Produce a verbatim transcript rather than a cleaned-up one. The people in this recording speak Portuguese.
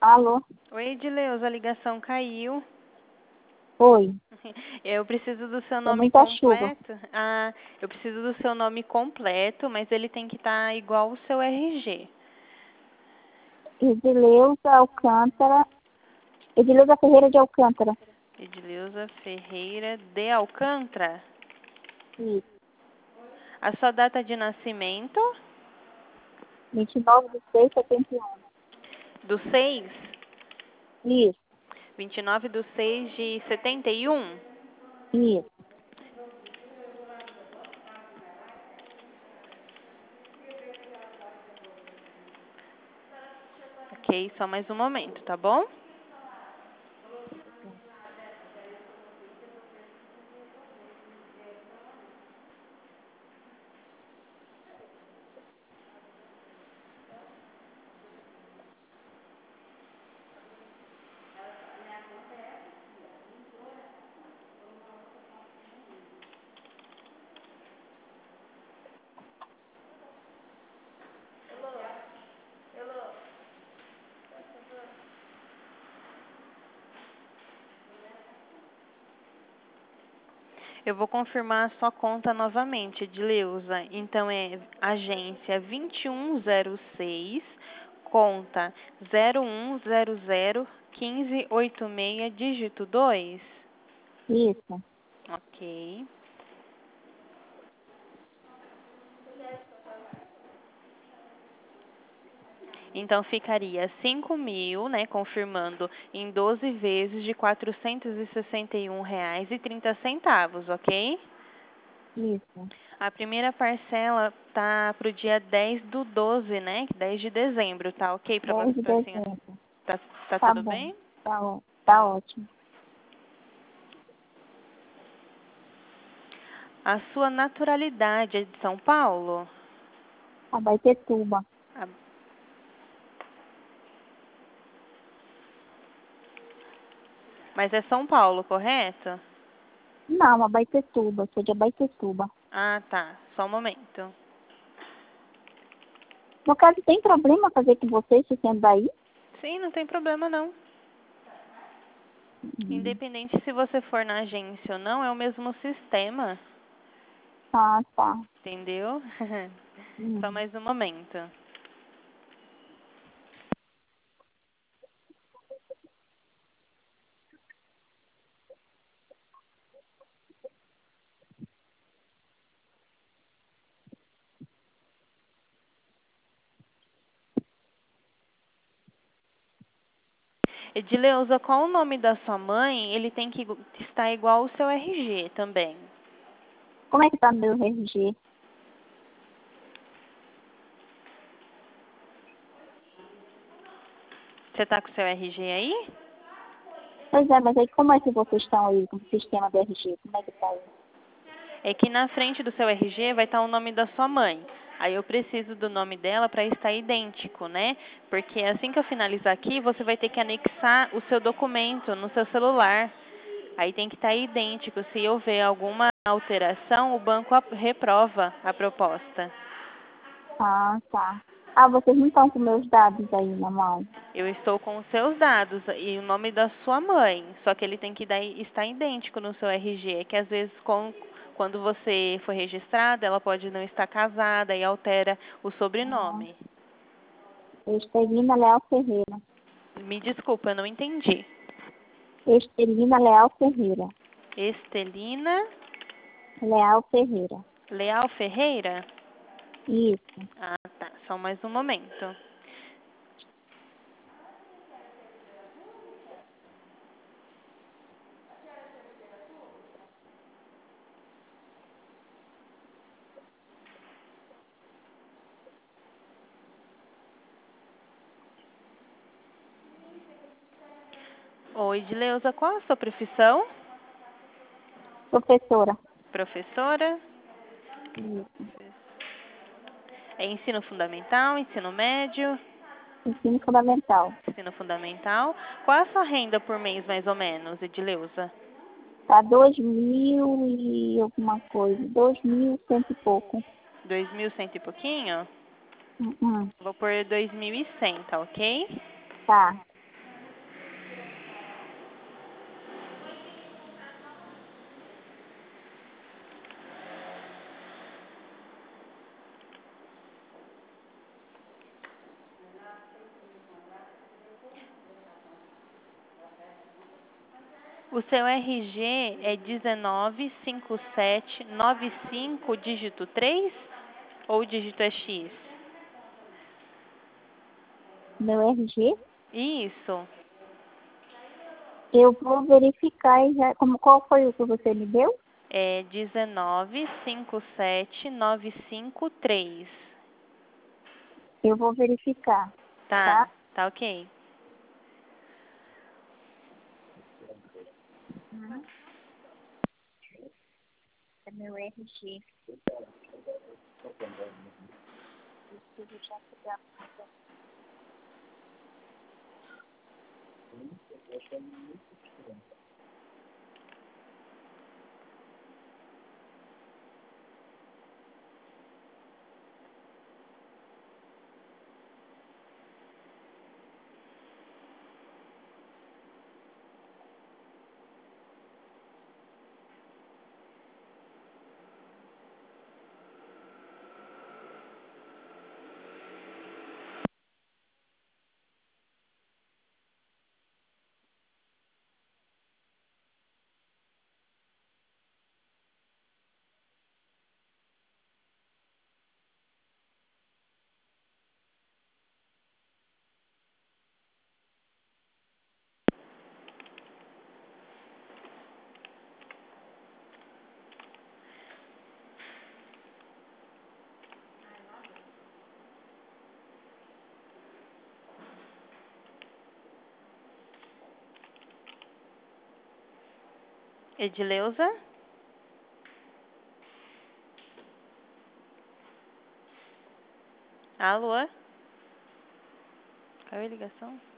Alô? Oi, Edileuza, a ligação caiu. Oi. Eu preciso do seu Tem nome muita chuva. completo. Ah, eu preciso do seu nome completo, mas ele tem que estar igual o seu R G. Edileuza Alcântara. Edileuza Ferreira de Alcântara. Edileuza Ferreira de Alcântara. Isso. A sua data de nascimento? vinte e nove de seis de setenta e um. Do seis? Isso. vinte e nove do seis de setenta e um? Isso. Ok, só mais um momento, tá bom? Eu vou confirmar a sua conta novamente, Edileuza. Então, é agência vinte e um zero seis, conta zero um zero zero um cinco oito seis, dígito dois. Isso. Ok. Então, ficaria cinco mil, né, confirmando, em doze vezes de quatrocentos e sessenta e um reais e trinta centavos, ok? Isso. A primeira parcela tá pro dia dez do doze, né? dez de dezembro, tá ok pra você, dez de pra senhora? dezembro. Tá, tá Tá tudo bom. bem? Tá, ó- tá ótimo. A sua naturalidade é de São Paulo? Abaetetuba. A- Mas é São Paulo, correto? Não, Abaetetuba. Sou de Abaetetuba. Ah, tá. Só um momento. No caso, tem problema fazer com vocês, se sendo daí? Sim, não tem problema não. Uhum. Independente se você for na agência ou não, é o mesmo sistema, Ah, tá. entendeu? Só Uhum. mais um momento. Edileuza, qual o nome da sua mãe? Ele tem que estar igual o seu R G também. Como é que tá no meu R G? Você tá com o seu R G aí? Pois é, mas aí como é que vocês estão aí com o sistema do R G? Como é que tá aí? É que na frente do seu R G vai estar o nome da sua mãe. Aí eu preciso do nome dela para estar idêntico, né? Porque assim que eu finalizar aqui, você vai ter que anexar o seu documento no seu celular. Aí tem que estar idêntico. Se houver alguma alteração, o banco a- reprova a proposta. Ah, tá. Ah, vocês não estão com meus dados aí na mão. Eu estou com os seus dados e o nome da sua mãe, só que ele tem que dar, estar idêntico no seu R G, que às vezes com, quando você foi registrada, ela pode não estar casada e altera o Ah, sobrenome. Estelina Leal Ferreira. Me desculpa, eu não entendi. Estelina Leal Ferreira. Estelina Leal Ferreira. Leal Ferreira? Isso. Ah, tá. Só mais um momento. Oi, Edileuza, qual a sua profissão? Professora. Professora? Isso. É ensino fundamental, ensino médio? Ensino fundamental. Ensino fundamental. Qual é a sua renda por mês, mais ou menos, Edileuza? Tá dois mil e alguma coisa. Dois mil cento e pouco. Dois mil cento e pouquinho? Uhum. Vou pôr dois mil e cem, tá ok? Tá. O seu R G é dezenove, cinquenta e sete, noventa e cinco, dígito três ou o dígito é X? Meu R G? Isso. Eu vou verificar e já. Como, qual foi o que você me deu? É dezenove, cinquenta e sete, noventa e cinco, três. Eu vou verificar, Tá, tá? tá ok. Uhum. É meu R G. Deixa eu já pegar. Edileuza? Alô? Caiu a ligação?